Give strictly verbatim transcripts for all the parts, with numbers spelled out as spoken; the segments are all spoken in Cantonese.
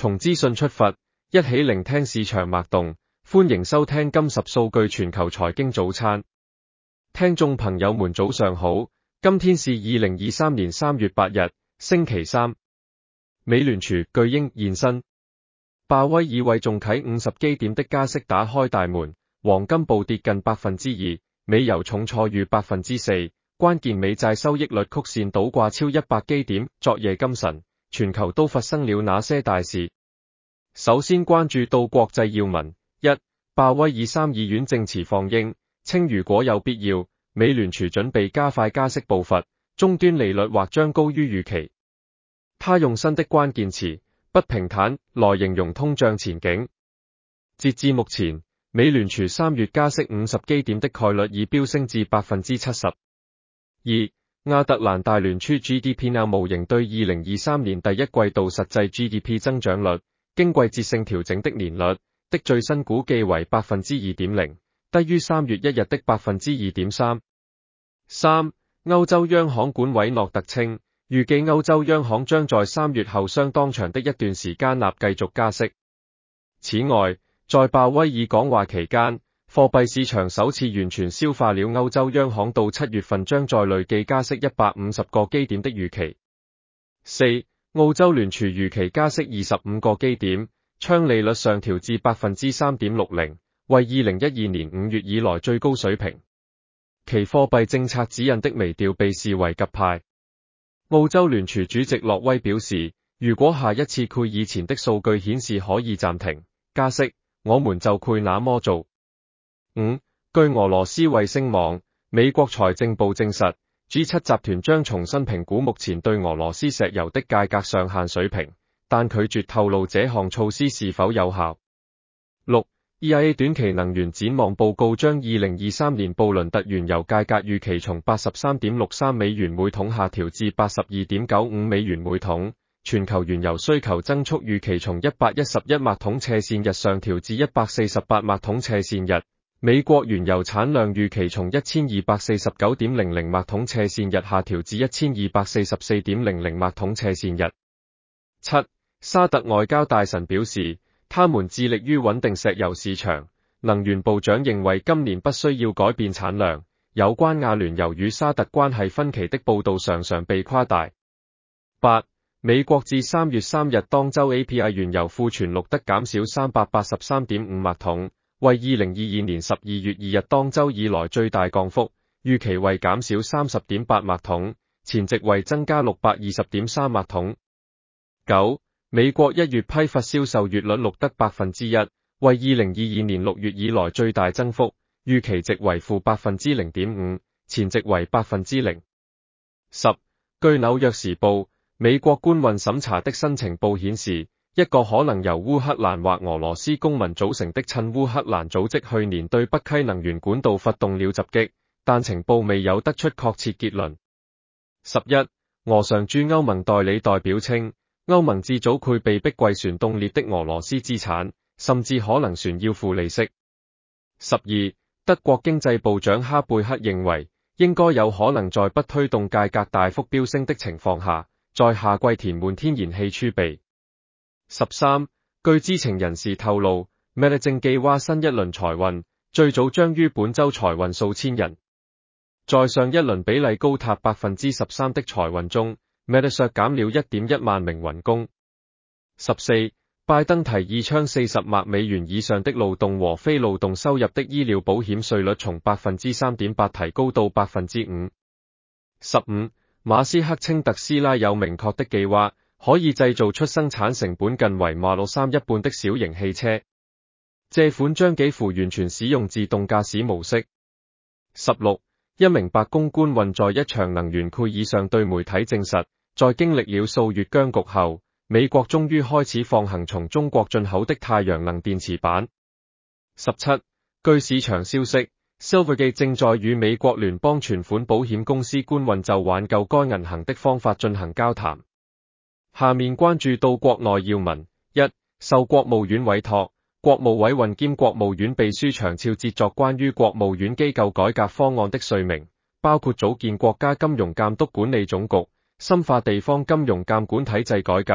從資訊出發，一起聆聽市場脈動。歡迎收聽今十數據全球財經早餐。聽眾朋友們早上好，今天是二零二三年三月八日，星期三。美聯儲巨鷹現身，鮑威爾為重啟五十基點的加息打開大門，黃金暴跌近百分之二，美油重挫逾百分之四，關鍵美債收益率曲線倒掛超一百基點。昨夜今晨，全球都發生了哪些大事？首先關注到國際要聞：一、鮑威爾參議院證詞放鷹，稱如果有必要，美聯儲準備加快加息步伐，終端利率或將高於預期。他用新的關鍵詞不平坦來形容通脹前景。截至目前，美聯儲三月加息五十基點的概率已飆升至百分之七十。二、亞特蘭大聯儲 G D P Now 模型對二零二三年第一季度實際 G D P 增長率，經季節性調整的年率的最新估計為百分之二點零，低於三月一日的百分之二點三。三、歐洲央行管委諾特稱，預計歐洲央行將在三月後相當長的一段時間內繼續加息。此外，在鮑威爾講話期間，貨幣市場首次完全消化了歐洲央行到七月份將在累計加息一百五十個基點的預期。四、澳洲聯儲預期加息二十五個基點，將利率上調至百分之三點六零，為二零一二年五月以來最高水平。其貨幣政策指引的微調被視為鴿派。澳洲聯儲主席洛威表示，如果下一次佢以前的數據顯示可以暫停加息，我們就會那麼做。五、據俄羅斯衛星網，美國財政部證實 G 七 集團將重新評估目前對俄羅斯石油的價格上限水平，但拒絕透露這項措施是否有效。六、E I A 短期能源展望報告將二零二三年布倫特原油價格預期從八十三點六三美元每桶下調至八十二點九五美元每桶，全球原油需求增速預期從一百一十一萬桶斜線日上調至一百四十八萬桶斜線日，美國原油產量預期從一千二百四十九點零零萬桶斜線日下調至一千二百四十四點零零萬桶斜線日。七、沙特外交大臣表示，他們致力於穩定石油市場。能源部長認為今年不需要改變產量。有關阿聯酋與沙特關係分歧的報道常常被誇大。八、美國至三月三日當周 A P I 原油庫存錄得減少三百八十三點五萬桶，為二零二二年十二月二日當周以來最大降幅，預期為減少三十點八萬桶，前值為增加六百二十點三萬桶。九、美國一月批發銷售月率錄得百分之一，為二零二二年六月以來最大增幅，預期值為負百分之零點五，前值為百分之零。十、據紐約時報，美國官運審查的新情報顯示，一個可能由烏克蘭或俄羅斯公民組成的親烏克蘭組織去年對北溪能源管道發動了襲擊，但情報未有得出確切結論。十一、俄常駐歐盟代理代表稱，歐盟自早會被逼櫃船凍裂的俄羅斯資產，甚至可能船要付利息。十二、德國經濟部長哈貝克認為，應該有可能在不推動價格大幅飆升的情況下，在夏季填滿天然氣儲備。十三、據知情人士透露 ，Meta 正計劃新一輪財運，最早將於本周財運數千人。在上一輪比例高達百分之十三的財運中，Meta 削減了一點一萬名員工。十四、拜登提議將四十萬美元以上的勞動和非勞動收入的醫療保險稅率從百分之三點八提高到百分之五。十五、馬斯克稱特斯拉有明確的計劃，可以製造出生產成本近為 Model 三一半的小型汽車。這款將幾乎完全使用自動駕駛模式。十六、一名白宮官員在一場能源會議上對媒體證實，在經歷了數月僵局後，美國終於開始放行從中國進口的太陽能電池板。十七、據市場消息， Silvergate 正在與美國聯邦存款保險公司官員就挽救該銀行的方法進行交談。下面關注到國內要聞：一、受國務院委託，國務委員兼國務院秘書長趙哲作關於國務院機構改革方案的說明，包括組建國家金融監督管理總局、深化地方金融監管體制改革、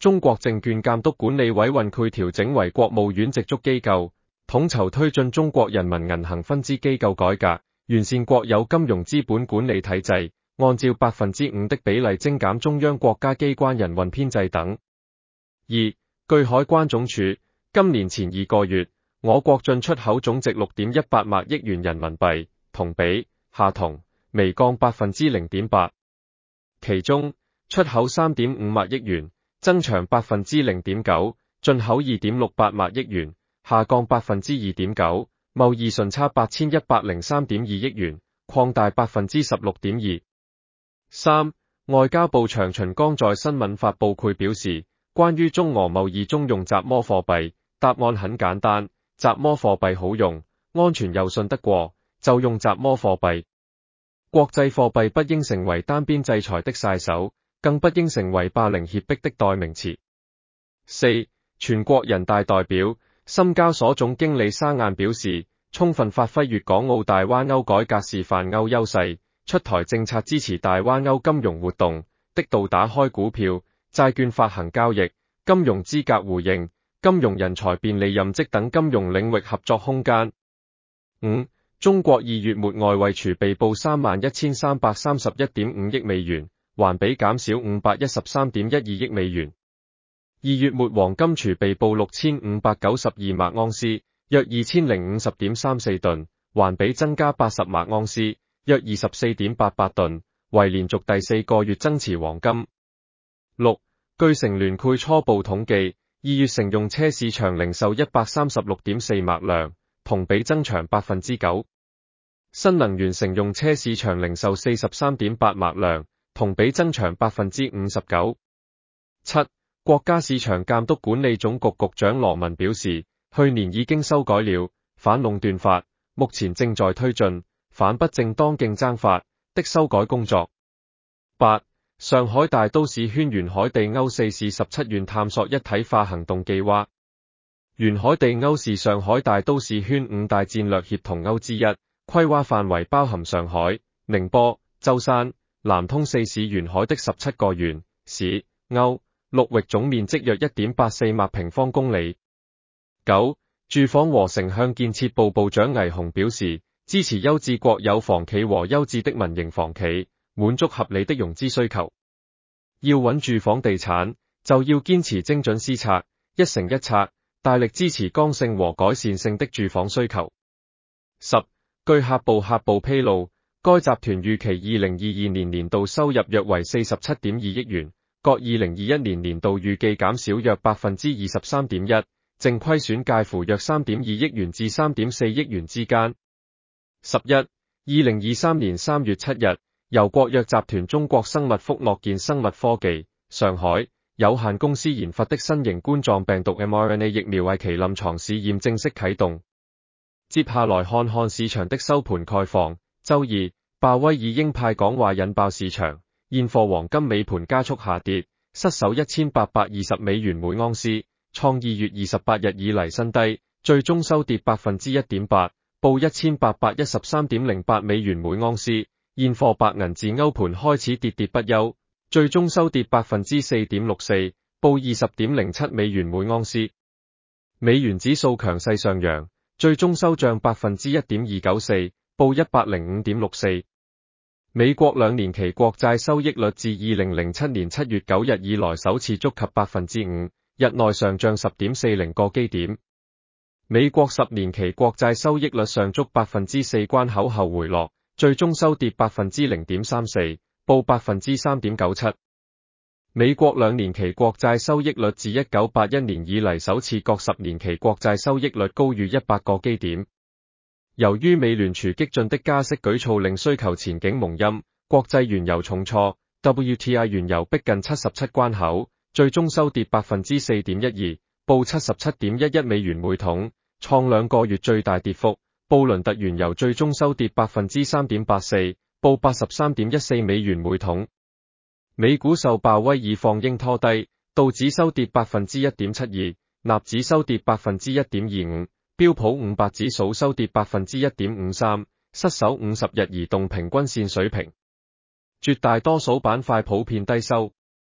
中國證券監督管理委運會調整為國務院直屬機構，統籌推進中國人民銀行分支機構改革，完善國有金融資本管理體制，按照百分之五的比例精簡中央國家機關人運編制等。二、據海關總署，今年前二個月，我國進出口總值六點一八萬億元人民幣，同比下同微降百分之零點八。其中，出口三點五萬億元，增長百分之零點九；進口二點六八萬億元，下降百分之二點九；貿易順差八千一百零三點二億元，擴大百分之十六點二。三、外交部長秦剛在新聞發佈會表示，關於中俄貿易中用雜摩貨幣，答案很簡單，雜摩貨幣好用，安全又信得過，就用雜摩貨幣。國際貨幣不應成為單邊制裁的曬手，更不應成為霸凌脅迫的代名詞。四、全國人大代表、深交所總經理沙雁表示，充分發揮粵港澳大灣歐改革示範歐優勢，出台政策支持大灣歐金融活動，的到打開股票、債券發行交易、金融資格互認、金融人才便利任職等金融領域合作空間。五、中國二月末外匯儲備報三萬一千三百三十一點五億美元，環比減少五百一十三點一二億美元。二月末黃金儲備報六千五百九十二萬盎司，約二千零五十點三四噸，環比增加八十萬盎司，約二十四點八八噸，為連續第四個月增持黃金。六、據乘聯會初步統計，二月乘用車市場零售一百三十六點四萬輛，同比增長百分之九。新能源乘用車市場零售四十三點八萬輛，同比增長百分之五十九。七、國家市場監督管理總局局長羅文表示，去年已經修改了反壟斷法，目前正在推進反不正當競爭法的修改工作。八、上海大都市圈沿海地歐四市十七縣探索一體化行動計劃。沿海地歐是上海大都市圈五大戰略協同歐之一，規劃範圍包含上海、寧波、舟山、南通四市沿海的十七個縣、市、歐，陸域總面積約一點八四萬平方公里。九、住房和城鄉建設部部長倪虹表示，支持優質國有房企和優質的民營房企，滿足合理的融資需求。要穩住房地產，就要堅持精準施策，一城一策，大力支持剛性和改善性的住房需求。十、據客部客部披露，該集團預期二零二二年年度收入約為四十七點二億元，較二零二一年年度預計減少約百分之二十三點一，淨虧損介乎約三點二億元至三點四億元之間。十一、二零二三年三月七日，由國藥集團中國生物福諾健生物科技上海有限公司研發的新型冠狀病毒 mRNA 疫苗為其臨床試驗正式啟動。接下來看看市場的收盤概況。周二，鮑威爾鷹派講話引爆市場，現貨黃金尾盤加速下跌，失守一千八百二十美元每盎司，創二月二十八日以嚟新低，最終收跌百分之一點八，報一千八百一十三點零八美元每盎司。現貨白銀自歐盤開始跌跌不休，最終收跌百分之四點六四，報二十點零七美元每盎司。美元指數強勢上揚，最終收漲百分之一點二九四，報一百零五點六四。美國兩年期國債收益率自二零零七年七月九日以來首次觸及百分之五，日內上漲十點四零個基點。美國十年期國債收益率上觸百分之四關口後回落，最終收跌百分之零點三四，報百分之三點九七。美國兩年期國債收益率自一九八一年以嚟首次較十年期國債收益率高於一百個基點。由於美聯儲激進的加息舉措令需求前景蒙陰，國際原油重挫 ，W T I 原油逼近七十七關口，最終收跌百分之四點一二，報七十七點一一美元每桶，創兩個月最大跌幅。布倫特原油最終收跌百分之三點八四，報八十三點一四美元每桶。美股受鮑威爾放鷹拖低，道指收跌百分之一點七二，納指收跌百分之一點二五，標普五百指數收跌百分之一點五三，失守五十日移動平均線水平。絕大多數板塊普遍低收。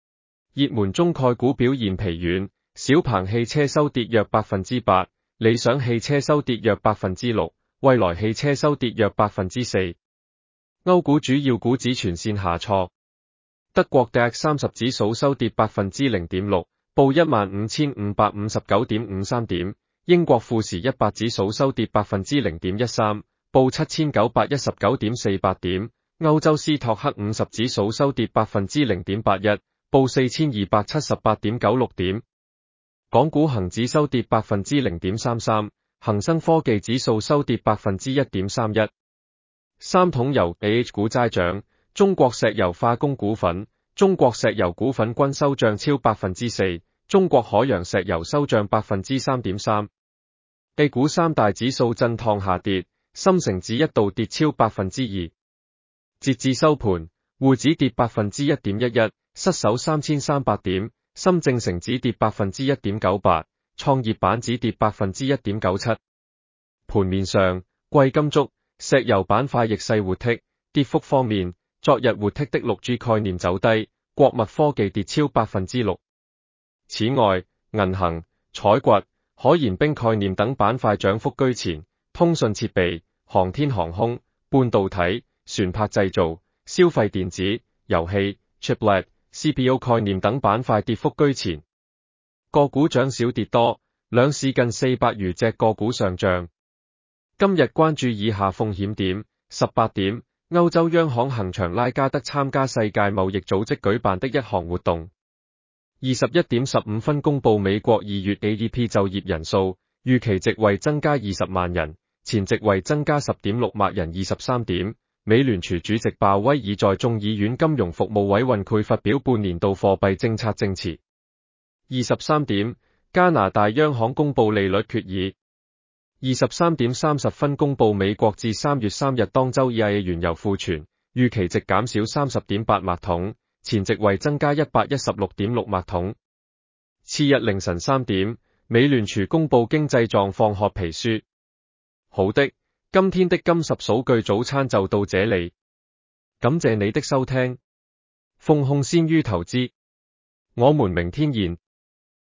熱門中概股表現疲軟，小鵬汽車收跌約百分之八，理想汽車收跌約百分之六，蔚來汽車收跌約百分之四。歐股主要股指全線下挫，德國 D A X 三十指數收跌百分之零點六，報一萬五千五百五十九點五三點。英國富時一百指數收跌百分之零點一三，報七千九百一十九點四八點。歐洲斯托克五十指數收跌百分之零點八一，報四千二百七十八點九六點。港股恒指收跌百分之零點三三，恒生科技指數收跌百分之一點三一。三桶油 A H 股齋漲，中國石油化工股份、中國石油股份均收漲超百分之四，中國海洋石油收漲百分之三點三。A 股三大指數震盪下跌，深成指一度跌超百分之二。截至收盤，滬指跌百分之一點一一，失守三千三百點；深證成指跌百分之一點九八，創業板指跌百分之一點九七。盤面上，貴金屬、石油板塊逆勢活剔，跌幅方面，昨日活剔的六 G 概念走低，國脈科技跌超百分之六。此外，銀行、採掘、可燃冰概念等板塊漲幅居前，通訊設備、航天航空、半導體、船舶製造、消費電子、遊戲、Chiplet、C P U 概念等板塊跌幅居前。個股漲少跌多，兩市近四百餘隻個股上漲。今日關注以下風險點：十八點，歐洲央行行長拉加德參加世界貿易組織舉辦的一項活動。二十一點十五分公佈美國二月 A D P 就業人數，預期職位增加二十萬人，前職位增加十點六萬人。二十三點，美聯儲主席鮑威爾在眾議院金融服務委員會發表半年度貨幣政策證詞。二十三點，加拿大央行公佈利率決議。二十三點三十分公佈美國至三月三日當周 E I A 原油庫存，預期值減少三十點八萬桶，前值為增加一百一十六點六萬桶。次日凌晨三點，美聯儲公佈經濟狀況褐皮書。好的，今天的金十數據早餐就到這裡，感謝你的收聽。奉控先於投資，我們明天見。